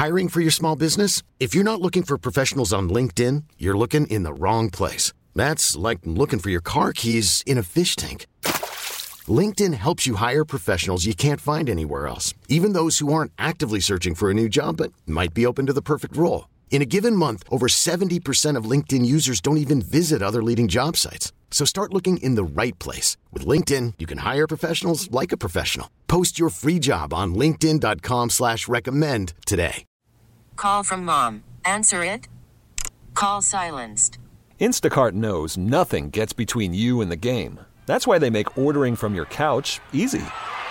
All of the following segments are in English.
Hiring for your small business? If you're not looking for professionals on LinkedIn, you're looking in the wrong place. That's like looking for your car keys in a fish tank. LinkedIn helps you hire professionals you can't find anywhere else, even those who aren't actively searching for a new job but might be open to the perfect role. In a given month, over 70% of LinkedIn users don't even visit other leading job sites. So start looking in the right place. With LinkedIn, you can hire professionals like a professional. Post your free job on linkedin.com/recommend today. Call from mom. Answer it. Call silenced. Instacart knows nothing gets between you and the game. That's why they make ordering from your couch easy.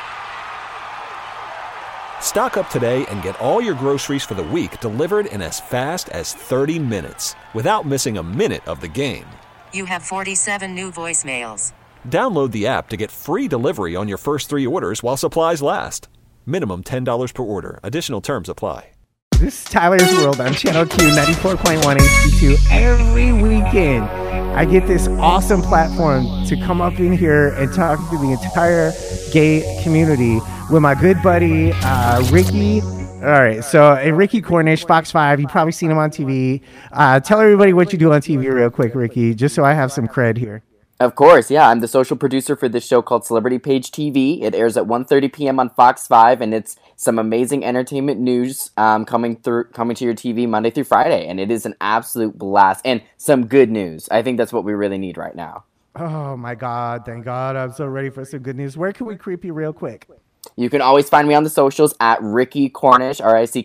Stock up today and get all your groceries for the week delivered in as fast as 30 minutes without missing a minute of the game. You have 47 new voicemails. Download the app to get free delivery on your first 3 orders while supplies last. Minimum $10 per order. Additional terms apply. This is Tyler's World on Channel Q 94.1 HD2. Every weekend, I get this awesome platform to come up in here and talk to the entire gay community with my good buddy, Ricky. All right, so Ricky Cornish, Fox 5. You've probably seen him on TV. Tell everybody what you do on TV real quick, Ricky, just so I have some cred here. Of course, yeah. I'm the social producer for this show called Celebrity Page TV. It airs at 1:30 p.m. on Fox 5, and it's some amazing entertainment news coming to your TV Monday through Friday, and it is an absolute blast. And some good news. I think that's what we really need right now. Oh, my God. Thank God. I'm so ready for some good news. Where can we creep you real quick? You can always find me on the socials at Ricky Cornish,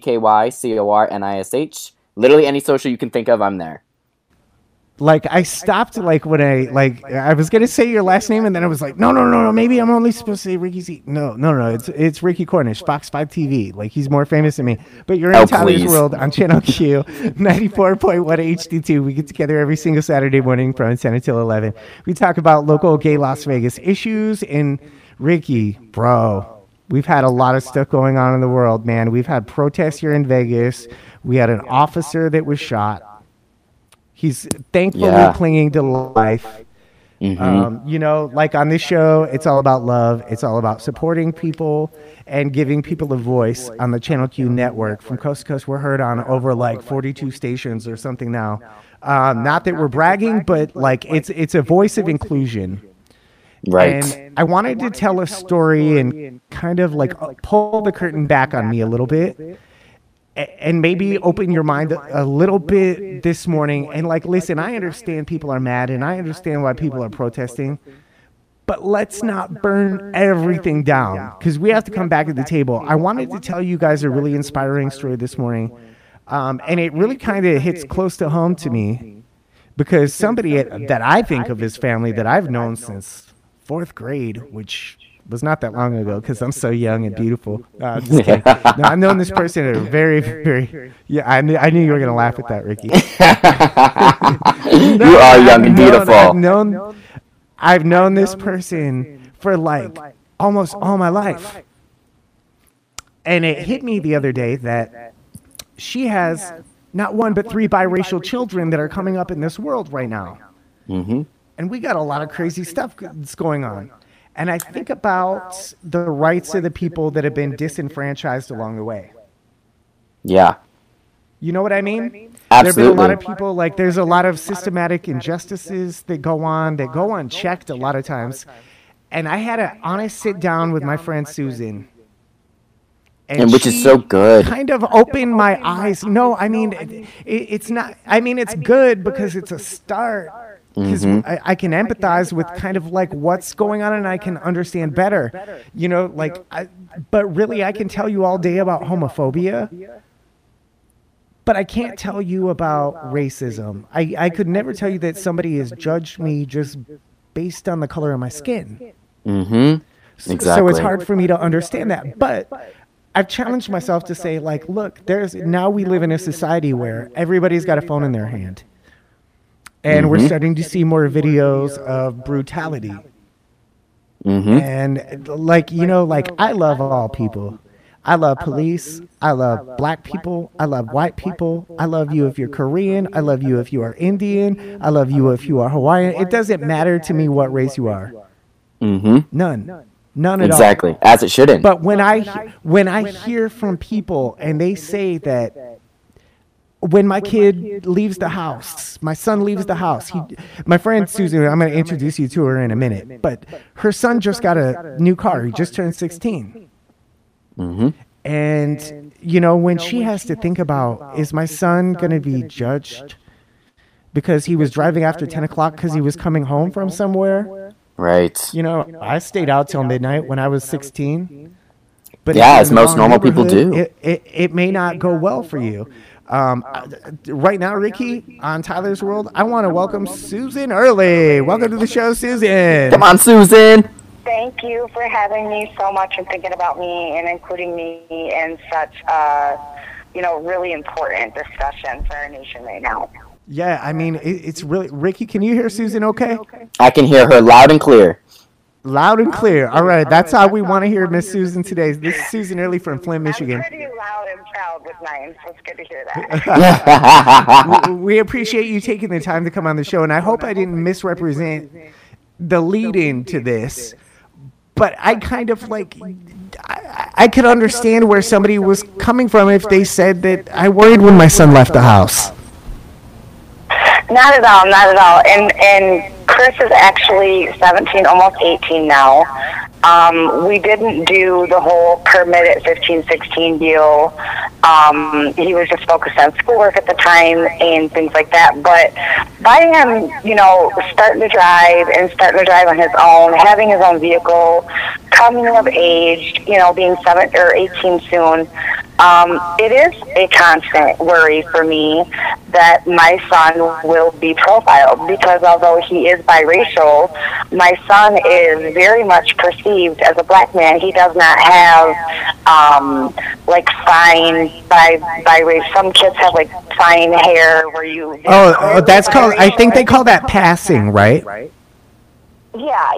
RICKYCORNISH. Literally any social you can think of, I'm there. Like, I stopped, like, when I was going to say your last name, and then I was like, no, maybe I'm only supposed to say Ricky Z. No, it's Ricky Cornish, Fox 5 TV. Like, he's more famous than me. But you're in Tyler's World on Channel Q, 94.1 HD2. We get together every single Saturday morning from 10 until 11. We talk about local gay Las Vegas issues. And, Ricky, bro, we've had a lot of stuff going on in the world, man. We've had protests here in Vegas. We had an officer that was shot. He's thankfully clinging to life. Mm-hmm. Like on this show, it's all about love. It's all about supporting people and giving people a voice on the Channel Q network. From coast to coast, we're heard on over like 42 stations or something now. Not that we're bragging, but like it's a voice of inclusion. Right. And I wanted to tell a story and kind of like pull the curtain back on me a little bit. And maybe open your mind a little bit this morning. And like, listen, I understand people are mad and I understand why people are protesting. But let's not burn everything down because we have to come back to the table. I wanted to tell you guys a really inspiring story this morning. And it really kind of hits close to home to me because somebody that I think of as family that I've known since 4th grade, which was not that long ago because I'm so young and beautiful. Just kidding. No, I've known this person at a very, very... Yeah, I knew you were going to laugh at that, Ricky. You are young and beautiful. I've known this person for like almost all my life. And it hit me the other day that she has not 1 but 3 biracial children that are coming up in this world right now. Mm-hmm. And we got a lot of crazy stuff that's going on. And I think about the rights of the people that have been disenfranchised along the way. Yeah. You know what I mean? Absolutely. There have been a lot of people, like there's a lot of systematic injustices that go unchecked a lot of times. And I had an honest sit down with my friend Susan. And which is so good. Kind of opened my eyes. No, I mean, it's not, I mean, it's good because it's a start. Because I can empathize with kind of like what's going on and I can understand better, but really I can tell you all day about homophobia, but I can't tell you about racism. I could never tell you that somebody has judged me just based on the color of my skin. Mm-hmm. Exactly. So it's hard for me to understand that, but I've challenged myself to say like, look, now we live in a society where everybody's got a phone in their hand. And we're starting to see more videos of brutality. And like, I love all people. I love police. I love black people. I love white people. I love you if you're Korean. I love you if you are Indian. I love you if you are Hawaiian. It doesn't matter to me what race you are. None. None at all. Exactly, as it shouldn't. But when I hear from people and they say that when my kid leaves the house, my son leaves the house, my friend Susan, I'm going to introduce you to her in a minute, but her son just got a new car. He just turned 16. Mm-hmm. And, you know, when she has to think about, is my son going to be judged because he was driving after 10 o'clock because he was coming home from somewhere? Right. You know, I stayed out till midnight when I was 16. But yeah, as most normal people do. It may not go well for you. Right now, Ricky, on Tyler's World, I want to welcome Susan Early. Welcome to the show, Susan. Come on, Susan. Thank you for having me so much and thinking about me and including me in such really important discussion for our nation right now. Yeah, I mean, it's really... Ricky, can you hear Susan okay? I can hear her loud and clear. Loud and clear. All right, that's how we want to hear Miss Susan today. This is Susan Early from Flint, Michigan. I'm pretty loud and proud with mine, so it's good to hear that. We appreciate you taking the time to come on the show, and I hope I didn't misrepresent the lead-in to this. But I kind of I could understand where somebody was coming from if they said that I worried when my son left the house. Not at all, not at all. And Chris is actually 17, almost 18 now. We didn't do the whole permit at 15, 16 deal. He was just focused on schoolwork at the time and things like that. But by him, starting to drive on his own, having his own vehicle, coming of age, being 7 or 18 soon, it is a constant worry for me that my son will be profiled because although he is biracial, my son is very much perceived as a black man. He does not have fine by race. Some kids have fine hair where you. Oh, that's called. I think they call that passing, right? Yeah,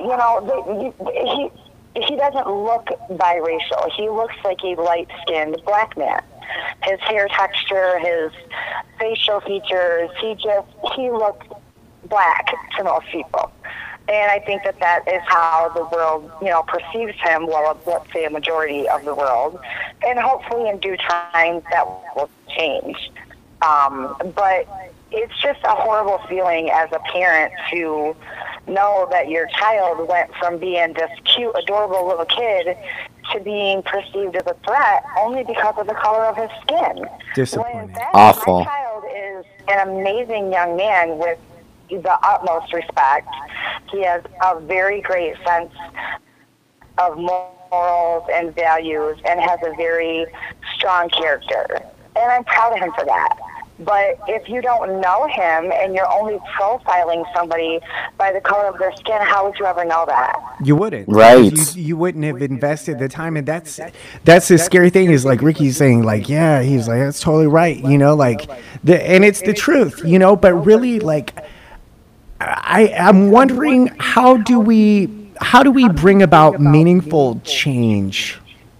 he doesn't look biracial. He looks like a light-skinned black man. His hair texture, his facial features, he looks black to most people. And I think that is how the world, perceives him, well, let's say a majority of the world. And hopefully in due time that will change. But it's just a horrible feeling as a parent to know that your child went from being this cute, adorable little kid to being perceived as a threat only because of the color of his skin. Disappointing. Awful. My child is an amazing young man with the utmost respect. He has a very great sense of morals and values and has a very strong character. And I'm proud of him for that. But if you don't know him and you're only profiling somebody by the color of their skin, how would you ever know that? You wouldn't. Right. You wouldn't have invested the time. And that's the scary thing is Ricky's saying yeah, he's that's totally right. And it's the truth, but really I'm wondering how do we bring about meaningful change?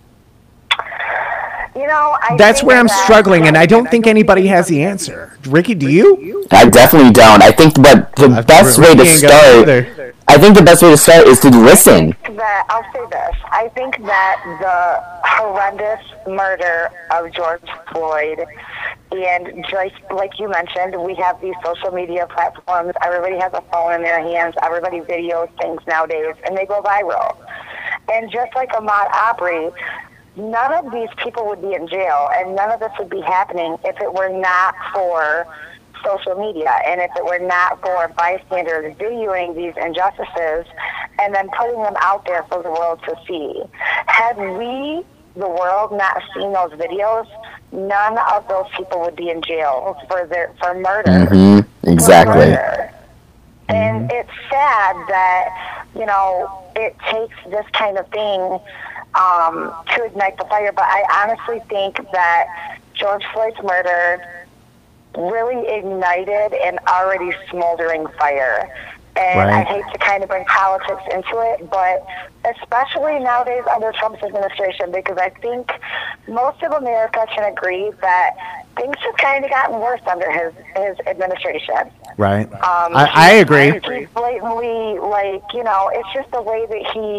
That's where I'm struggling, and I don't think anybody has the answer. Ricky, do you? I definitely don't. I think the best way to start. I think the best way to start is to listen. I'll say this. I think that the horrendous murder of George Floyd, and just like you mentioned, we have these social media platforms. Everybody has a phone in their hands. Everybody videos things nowadays, and they go viral. And just like Ahmaud Arbery, none of these people would be in jail, and none of this would be happening if it were not for social media and if it were not for bystanders videoing these injustices and then putting them out there for the world to see. Had we, the world, not seen those videos, none of those people would be in jail for murder. Mm-hmm. Exactly. For murder. And it's sad that, it takes this kind of thing to ignite the fire, but I honestly think that George Floyd's murder really ignited an already smoldering fire. And right. I hate to kind of bring politics into it, but especially nowadays under Trump's administration, because I think most of America can agree that things have kind of gotten worse under his administration. Right. I agree. He's blatantly, it's just the way that he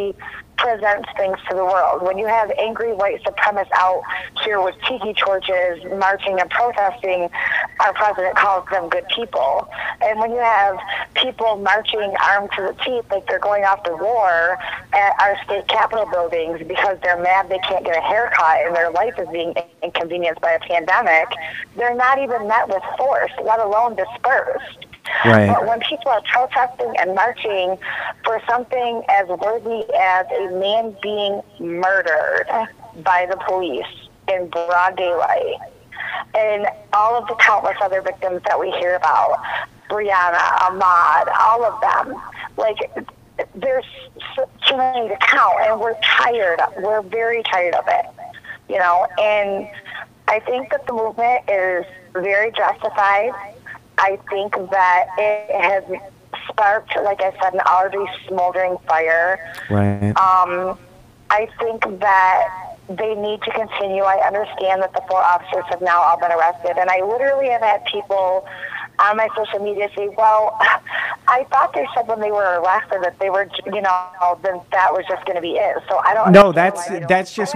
presents things to the world. When you have angry white supremacists out here with tiki torches marching and protesting, our president calls them good people. And when you have people marching armed to the teeth like they're going off to war at our state capitol buildings because they're mad they can't get a haircut and their life is being inconvenienced by a pandemic, they're not even met with force, let alone dispersed. Right. But when people are protesting and marching for something as worthy as a man being murdered by the police in broad daylight, and all of the countless other victims that we hear about, Brianna, Ahmaud, all of them, like, there's too many to count, and we're tired. We're very tired of it, you know, and I think that the movement is very justified. I think that it has sparked, like I said, an already smoldering fire. Right. I think that they need to continue. I understand that the 4 officers have now all been arrested, and I literally have had people on my social media say, well, I thought they said when they were arrested that they were, you know, then that was just going to be it. So I don't. No, that's just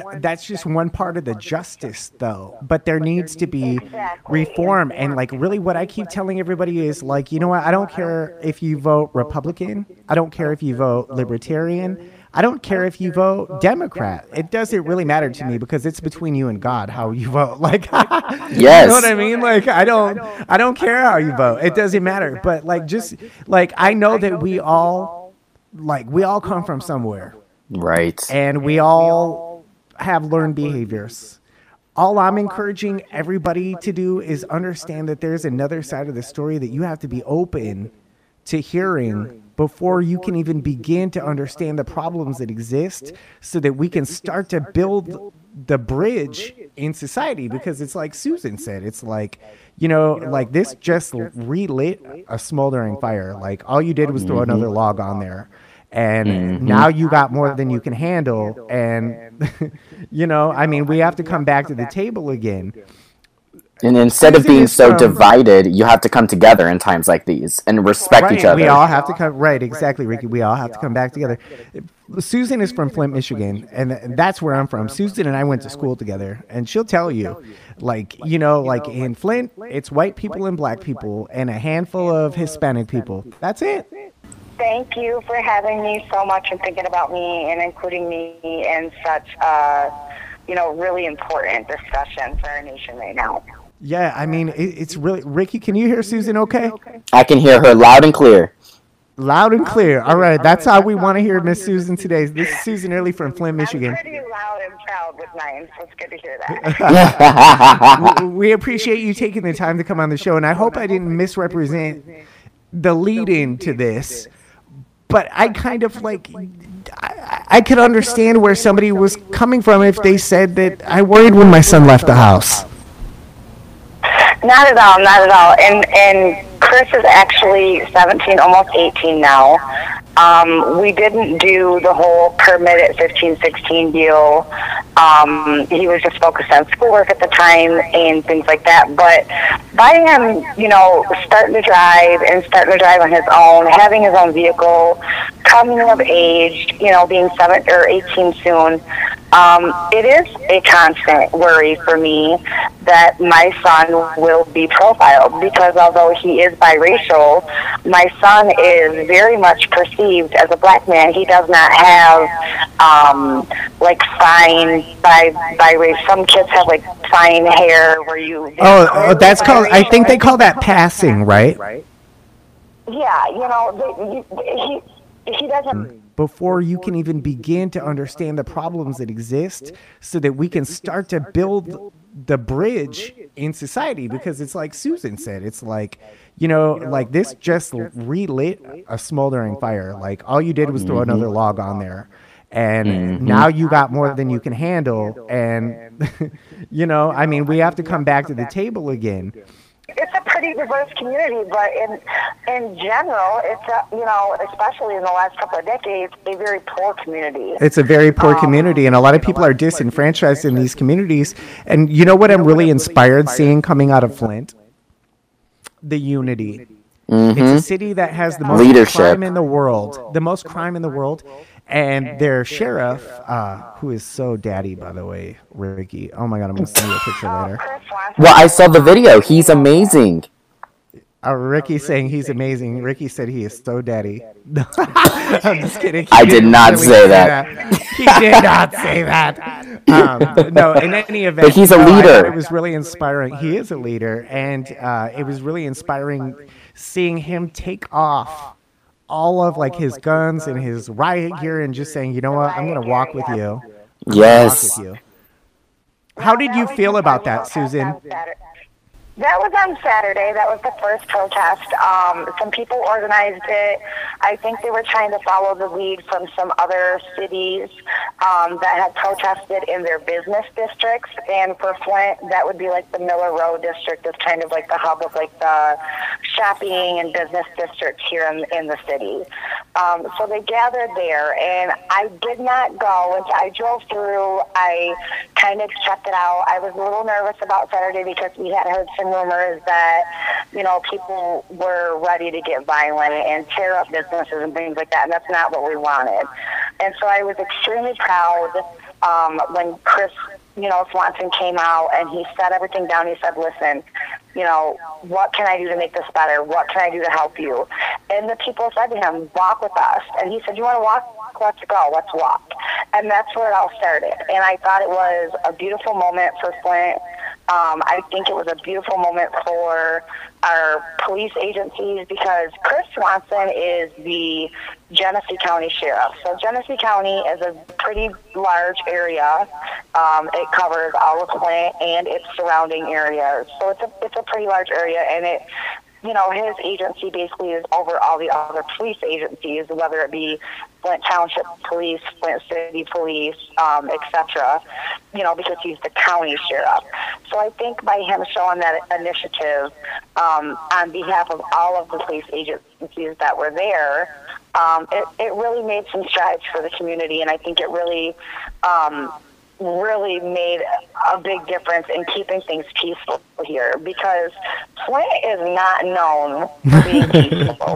one part of the justice, though. But there needs to be reform, and like really, what I keep telling everybody is like, you know what? I don't care if you vote Republican. I don't care if you vote Libertarian. I don't care if you vote Democrat. It doesn't really matter to me because it's between you and God how you vote. Like, Yes. You know what I mean? Like, I don't care how you vote. It doesn't matter. But like, just like, I know that we all come from somewhere. Right. And we all have learned behaviors. All I'm encouraging everybody to do is understand that there's another side of the story that you have to be open to hearing before you can even begin to understand the problems that exist so that we can start to build the bridge in society. Because it's like Susan said, it's like, you know, like this just relit a smoldering fire. Like all you did was throw another log on there. And now you got more than you can handle. And, you know, I mean, we have to come back to the table again. And instead of being so divided, you have to come together in times like these and respect each other. We all have to come. Right, exactly, Ricky. We all have to come back together. Susan is from Flint, Michigan, and that's where I'm from. Susan and I went to school together, and she'll tell you, like, you know, like in Flint, it's white people and black people and a handful of Hispanic people. That's it. Thank you for having me so much and thinking about me and including me in such, you know, really important discussion for our nation right now. Yeah, I mean, it's really... Ricky, can you hear Susan okay? I can hear her loud and clear. Loud and clear. All right, that's how we want to hear Miss Susan today. This is Susan Early from Flint, Michigan. I'm pretty loud and proud with mine, so it's good to hear that. We appreciate you taking the time to come on the show, and I hope I didn't misrepresent the lead-in to this, but I kind of like... I could understand where somebody was coming from if they said that I worried when my son left the house. Not at all, not at all. And Chris is actually 17, almost 18 now. We didn't do the whole permit at 15, 16 deal. He was just focused on schoolwork at the time and things like that. But by him, you know, starting to drive on his own, having his own vehicle, coming of age, you know, being 7 or 18 soon, it is a constant worry for me that my son will be profiled, because although he is biracial, my son is very much perceived as a black man. He does not have like fine by race. Some kids have like fine hair where you... Oh, that's called... I think they call that passing, right? Yeah, you know, he doesn't... Before you can even begin to understand the problems that exist so that we can start to build the bridge in society. Because it's like Susan said, it's like, you know, like this just relit a smoldering fire. Like all you did was throw another log on there. And now you got more than you can handle. And, you know, I mean, we have to come back to the table again. It's a pretty diverse community, but in general, it's a, you know, especially in the last couple of decades, a very poor community. It's a very poor community, and a lot of people are disenfranchised in these communities. And you know what I'm really inspired seeing coming out of Flint? The unity. It's a city that has the most crime in the world. The most crime in the world. and their sheriff, who is so daddy, by the way, Ricky. Oh my God, I'm gonna send you a picture later. Well, I saw the video. He's amazing. Ricky saying he's amazing. Ricky said he is so daddy. No, I'm just kidding. I did not say that. He did not say that. No, in any event, But he's a leader. It was really inspiring. He is a leader, and it was really inspiring seeing him take off all of like his guns and his riot gear and just saying, you know what, I'm gonna walk with you. Yes. How did you feel about that, Susan? That was on Saturday. That was the first protest. Some people organized it. I think they were trying to follow the lead from some other cities that had protested in their business districts. And for Flint, that would be like the Miller Road district is kind of like the hub of like the shopping and business districts here in the city. So they gathered there, and I did not go. And I drove through. I kind of checked it out. I was a little nervous about Saturday because we had heard some rumors that, you know, people were ready to get violent and tear up businesses and things like that, and that's not what we wanted. And so I was extremely proud when Chris, you know, Swanson came out and he set everything down. He said, listen, you know, what can I do to make this better? What can I do to help you? And the people said to him, walk with us. And he said, you want to walk? Let's go. Let's walk. And that's where it all started. And I thought it was a beautiful moment for Flint. I think it was a beautiful moment for our police agencies because Chris Swanson is the Genesee County Sheriff. So Genesee County is a pretty large area. It covers all of Flint and its surrounding areas. So it's a pretty large area, and it, you know, his agency basically is over all the other police agencies, whether it be Flint Township Police, Flint City Police, etc., you know, because he's the county sheriff. So I think by him showing that initiative on behalf of all of the police agencies that were there, it really made some strides for the community, and I think it really made a big difference in keeping things peaceful here because Flint is not known for being peaceful.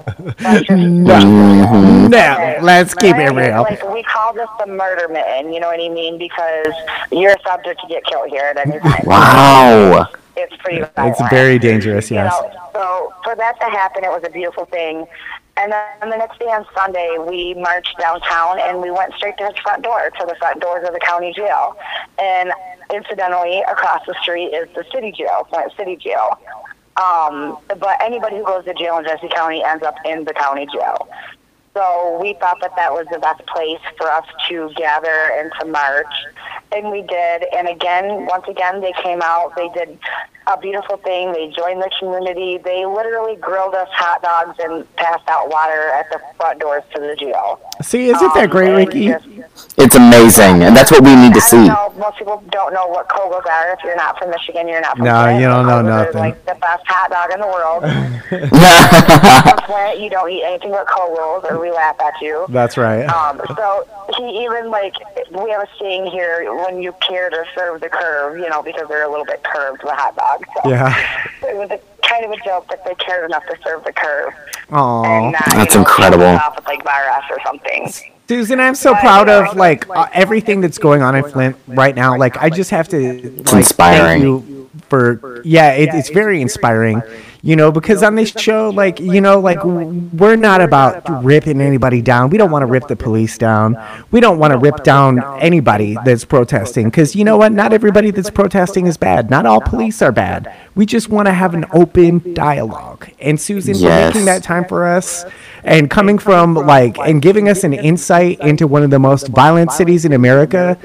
No, let's keep it real. Like, we call this the murder mitten, you know what I mean? Because you're subject to get killed here at any time. Wow. It's pretty violent. It's very dangerous, yes. You know, so for that to happen, it was a beautiful thing. And then the next day on Sunday, we marched downtown and we went straight to his front door, to the front doors of the county jail. And incidentally, across the street is the city jail, Flint City Jail. But anybody who goes to jail in Genesee County ends up in the county jail. So we thought that was the best place for us to gather and to march. And we did. And once again, they came out. They did a beautiful thing. They joined the community. They literally grilled us hot dogs and passed out water at the front doors to the jail. See, isn't that great, Ricky? It's amazing, and that's what we need to see. Most people don't know what Kogels are. If you're not from Michigan, you're not from No, Flint. you don't know Kogels nothing. are like the best hot dog in the world. Flint, you don't eat anything but Kogels, or we laugh at you. That's right. So he even, like, we have a saying here, when you care to serve the curve, you know, because they're a little bit curved, the hot dogs. So Yeah. it was kind of a joke that they cared enough to serve the curve. Aww. That's incredible. Off with, like, virus or something. Susan, I'm so proud of like everything that's going on in Flint right now. Like, I just have to like, inspiring. thank you for it's very inspiring. You know, because on this show, like, you know, like we're not about ripping anybody down. We don't want to rip the police down. We don't want to rip down anybody that's protesting. Because you know what? Not everybody that's protesting is bad. Not all police are bad. We just want to have an open dialogue. And Susan, for making that time for us and coming from like and giving us an insight into one of the most violent cities in America.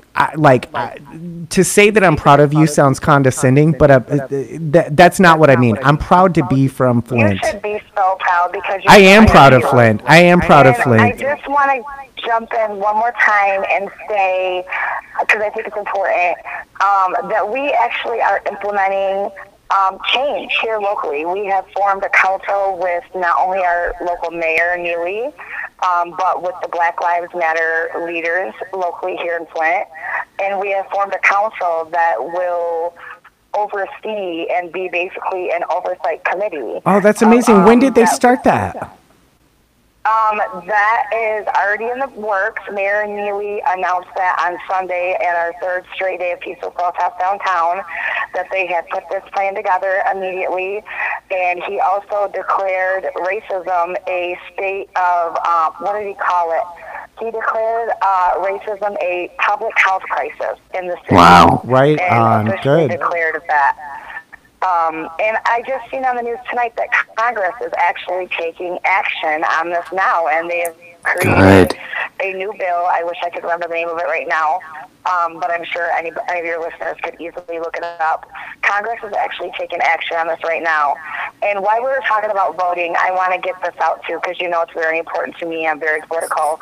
To say that I'm proud of you sounds condescending, but that's not what I mean. I'm proud to be from Flint. You should be so proud because I am proud of Flint. I am proud of Flint. I just want to jump in one more time and say, because I think it's important, that we actually are implementing change here locally. We have formed a council with not only our local mayor, Neely, but with the Black Lives Matter leaders locally here in Flint. And we have formed a council that will oversee and be basically an oversight committee. Oh, that's amazing. When did they start that? That is already in the works. Mayor Neely announced that on Sunday at our third straight day of peaceful protest downtown, that they had put this plan together immediately. And he also declared racism a state of, what did he call it? He declared racism a public health crisis in the city. Wow. Right and on. officially Good. declared that. And I just seen on the news tonight that Congress is actually taking action on this now, and they have created a new bill. I wish I could remember the name of it right now, but I'm sure any of your listeners could easily look it up. Congress is actually taking action on this right now. And while we were talking about voting, I want to get this out too, because you know it's very important to me. I'm very political.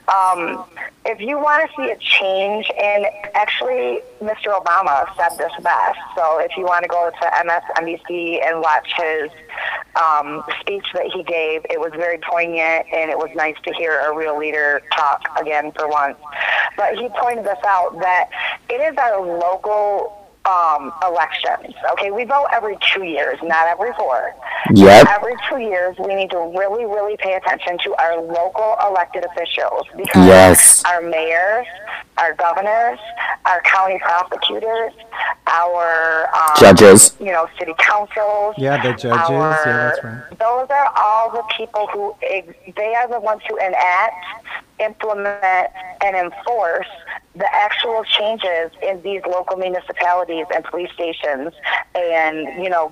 If you want to see a change, and actually Mr. Obama said this best, so if you want to go to MSNBC and watch his speech that he gave, it was very poignant, and it was nice to hear a real leader talk again for once. But he pointed this out, that it is our local elections. Okay, we vote every 2 years, not every 4. Yep. Every 2 years, we need to really, really pay attention to our local elected officials, because Yes. our mayors, our governors, our county prosecutors, our Judges. city councils. Yeah, the judges. Yeah, that's right. Those are all the people who they are the ones who enact, implement, and enforce the actual changes in these local municipalities and police stations, and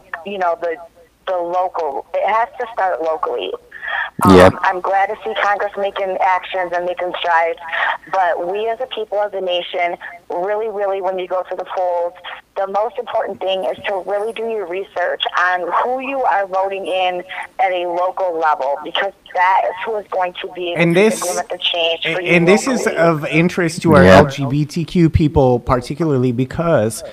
the local. It has to start locally. Yep. I'm glad to see Congress making actions and making strides, but we as a people, as a nation, really, really, when you go to the polls, the most important thing is to really do your research on who you are voting in at a local level, because that is who is going to be able to implement the change for you And this is locally. of interest to our Yep. LGBTQ people, particularly because,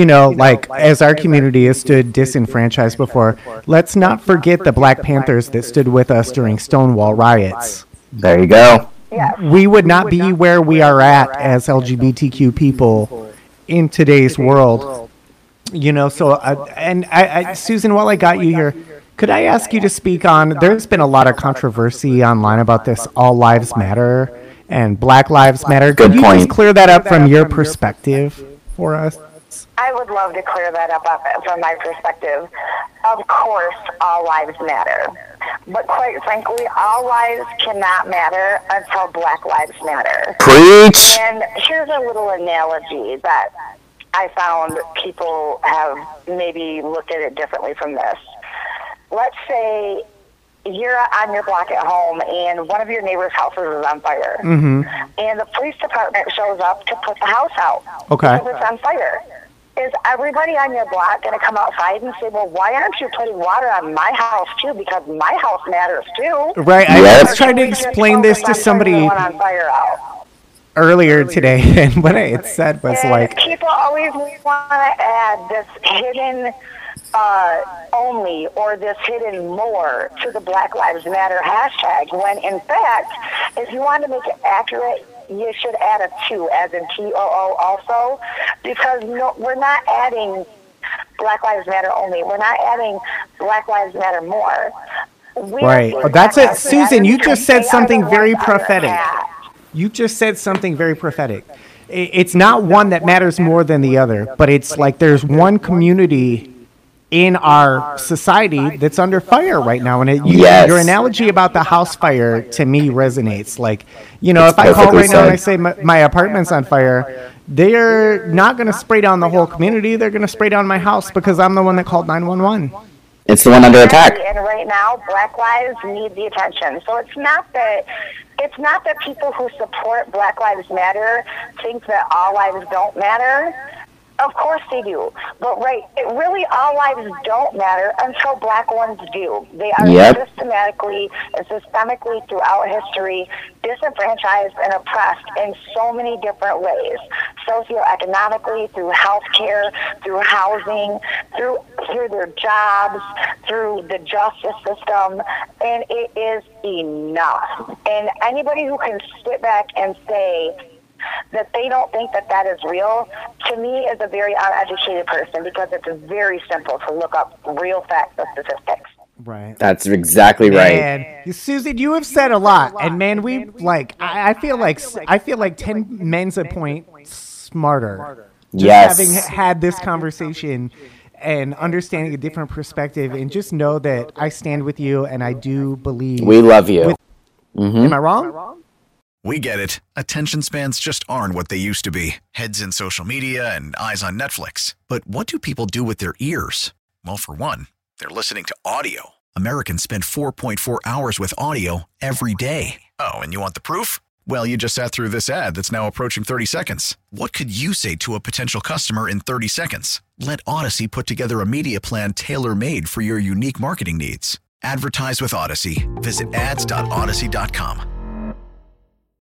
as our community has stood disenfranchised before, let's not forget the Black Panthers that stood with us during Stonewall riots. There you go. We would not be where we are at as LGBTQ people in today's world. Susan, while I got you here, could I ask you to speak on, there's been a lot of controversy online about this All Lives Matter and Black Lives Matter. Good Could you point. just clear that up from your perspective for us? I would love to clear that up from my perspective. Of course, all lives matter. But quite frankly, all lives cannot matter until Black lives matter. Preach. And here's a little analogy that I found people have maybe looked at it differently from this. Let's say you're on your block at home and one of your neighbor's houses is on fire. Mm-hmm. And the police department shows up to put the house out Okay. because it's on fire. Is everybody on your block going to come outside and say, well, why aren't you putting water on my house too? Because my house matters too. Right. Yes. I was trying to explain this to somebody On fire out. earlier today, and what I had said was And like, people always want to add this hidden only or this hidden more to the Black Lives Matter hashtag, when in fact, if you want to make it accurate, you should add a 2, as in TOO also, because we're not adding Black Lives Matter only. We're not adding Black Lives Matter more. right. Oh, that's it. Susan, you just said something very prophetic. You just said something very prophetic. It's not one that matters more than the other, but it's like there's one community in our society that's under fire right now. And Yes. your analogy about the house fire to me resonates. Like, if I call perfectly right now and I said. say my apartment's on fire, they're not going to spray down the whole community. They're going to spray down my house because I'm the one that called 911. It's the one under attack. And right now, Black lives need the attention. So it's not that people who support Black Lives Matter think that all lives don't matter. Of course they do. But really all lives don't matter until Black ones do. They are Yep. systematically and systemically throughout history disenfranchised and oppressed in so many different ways. Socioeconomically, through healthcare, through housing, through their jobs, through the justice system, and it is enough. And anybody who can sit back and say that they don't think that is real, to me is a very uneducated person, because it's very simple to look up real facts and statistics. Right. That's exactly right. Man, Susan, you have said a lot, and man, we like. I feel like 10 men's a point smarter. Just Yes. having had this conversation and understanding a different perspective, and just know that I stand with you, and I do believe We love you. Am I wrong? We get it. Attention spans just aren't what they used to be. Heads in social media and eyes on Netflix. But what do people do with their ears? Well, for one, they're listening to audio. Americans spend 4.4 hours with audio every day. Oh, and you want the proof? Well, you just sat through this ad that's now approaching 30 seconds. What could you say to a potential customer in 30 seconds? Let Odyssey put together a media plan tailor-made for your unique marketing needs. Advertise with Odyssey. Visit ads.odyssey.com.